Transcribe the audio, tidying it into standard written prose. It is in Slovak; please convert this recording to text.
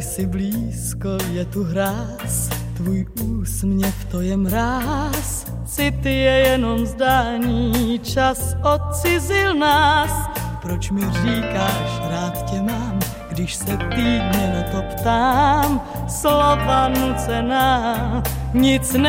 si blízko, je tu hráz, tvůj úsměv to je mráz, cit je jenom zdání, čas odcizil nás. Proč mi říkáš, rád tě mám, když se týdně na to ptám, slova nucená, nic